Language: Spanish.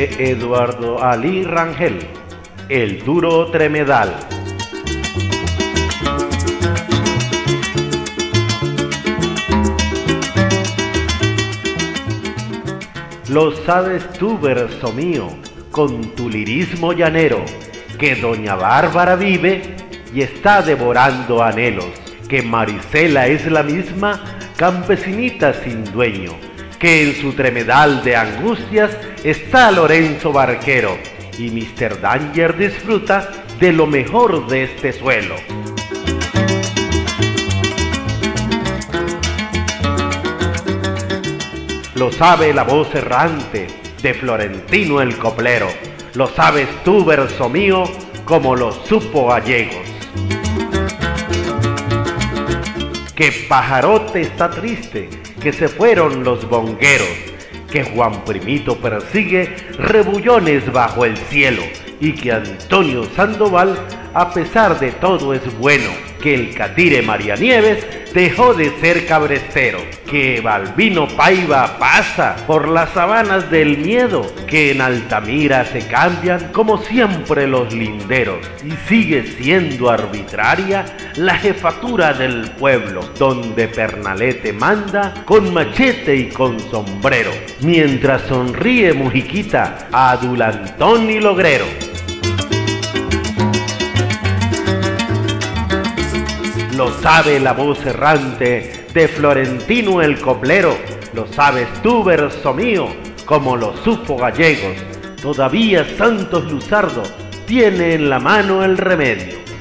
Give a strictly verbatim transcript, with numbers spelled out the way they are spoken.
de Eduardo Alí Rangel, El duro tremedal. Lo sabes tú, verso mío, con tu lirismo llanero, que doña Bárbara vive y está devorando anhelos, que Marisela es la misma campesinita sin dueño, que en su tremedal de angustias está Lorenzo Barquero, y mister Danger disfruta de lo mejor de este suelo. Lo sabe la voz errante de Florentino el coplero, lo sabes tú, verso mío, como lo supo Gallegos. Que Pajarote está triste, que se fueron los bongueros, que Juan Primito persigue rebullones bajo el cielo, y que Antonio Sandoval, a pesar de todo, es bueno, que el catire María Nieves dejó de ser cabrestero, que Balbino Paiva pasa por las sabanas del miedo, que en Altamira se cambian como siempre los linderos, y sigue siendo arbitraria la jefatura del pueblo, donde Pernalete manda con machete y con sombrero, mientras sonríe Mujiquita a Dulantón y Logrero. Lo sabe la voz errante de Florentino el coplero, lo sabes tú, verso mío, como lo supo Gallegos. Todavía Santos Luzardo tiene en la mano el remedio,